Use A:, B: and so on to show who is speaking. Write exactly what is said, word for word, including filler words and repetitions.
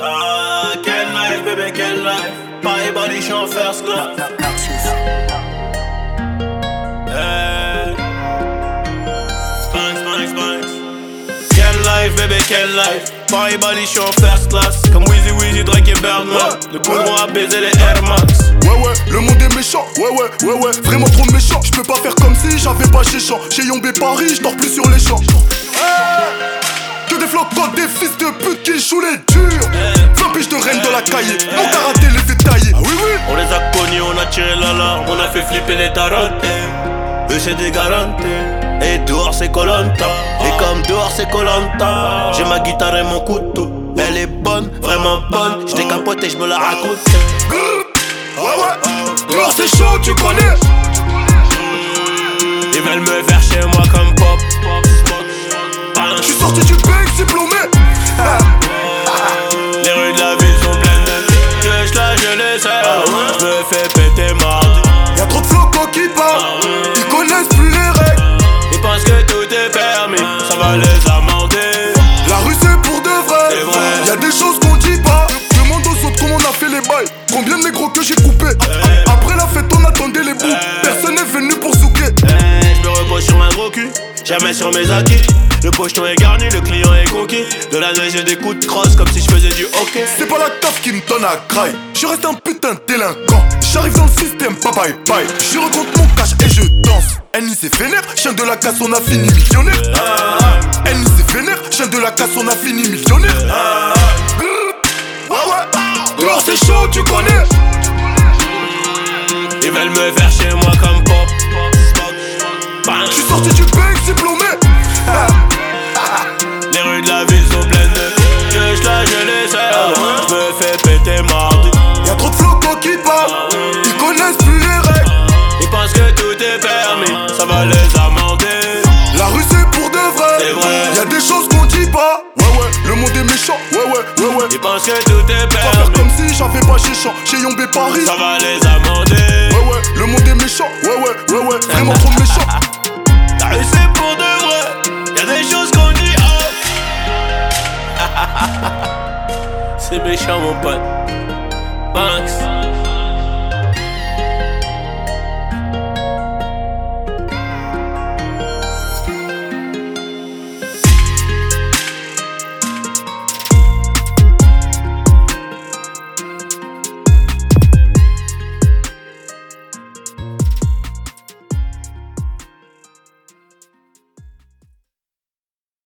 A: Ah, quelle life, bébé, quelle life. Paris, body, j'suis en first class. Hey. Spanks, spanks, spanks. Quelle life, bébé, quelle life. Paris, body, j'suis en first class. Comme Weezy, Weezy, Drake et Birdman. Le poumon a baisé les Air Max.
B: Ouais ouais, le monde est méchant, ouais ouais, ouais ouais, vraiment trop méchant. J'peux pas faire comme si j'avais pas chez champ. Chez Yombé Paris, j'dors plus sur les champs. Que des flocons, des fils de pute qui jouent les durs. vingt piges de reine de la cahier, mon karaté les fait tailler. Ah oui oui.
A: On les a connus, on a tiré l'alarme, on a fait flipper les tarotes. Eux c'est des garanties. Et dehors c'est Colanta. Et comme dehors c'est Colanta, j'ai ma guitare et mon couteau. Elle est bonne, vraiment bonne. J't'ai capoté, j'me la raconte.
B: Ouais ouais, dehors c'est chaud, tu connais.
A: Ils veulent me faire chez moi comme pop.
B: J'suis sorti du bec diplômé.
A: Les rues de la ville sont pleines de que j'la je les sais. J'me fais péter mardi.
B: Y'a trop de flocons qui parlent, ils connaissent plus les règles.
A: Ils pensent que tout est permis, ça va les amender.
B: La rue c'est pour de vrai,
A: C'est vrai.
B: Y'a des choses qu'on dit pas. Demande aux autres comment on a fait les bails. Combien de négros que j'ai coupé. Après la fête on attendait les bouts. Personne n'est venu pour souquer.
A: Je me repose sur un gros cul, jamais sur mes acquis. Le pocheton est garni, le client est conquis. De la neige et des coups de crosse comme si je faisais du hockey.
B: C'est pas la taf qui me donne à graille. Je reste un putain de délinquant. J'arrive dans le système, bye bye bye. Je recompte mon cash et je danse. N I c'est vénère, chien de la casse on a fini millionnaire. N I c'est vénère, chien de la casse on a fini millionnaire. Ouais ouais, dehors c'est chaud, tu connais.
A: Ils veulent me faire chez moi comme pop.
B: J'suis sorti du bec diplômé.
A: Les rues de la ville sont pleines de que j'la je les sais. J'me fais péter mardi.
B: Y'a trop de flocons qui parlent, ils connaissent plus les règles.
A: Ils pensent que tout est permis, ça va les amender.
B: La rue c'est pour de vrai,
A: C'est vrai.
B: Y'a des choses qu'on dit pas. Ouais ouais, le monde est méchant, ouais ouais, ouais ouais.
A: Ils pensent que tout est
B: Pas faire
A: permis,
B: comme si j'avais pas chez champ. Chez Yombé Paris,
A: ça va les amender.
B: ouais ouais, le monde est méchant, ouais ouais, ouais ouais, vraiment trop méchant.
A: La rue c'est pour de vrai, y'a des choses qu'on dit off. C'est méchant mon pote. Banks.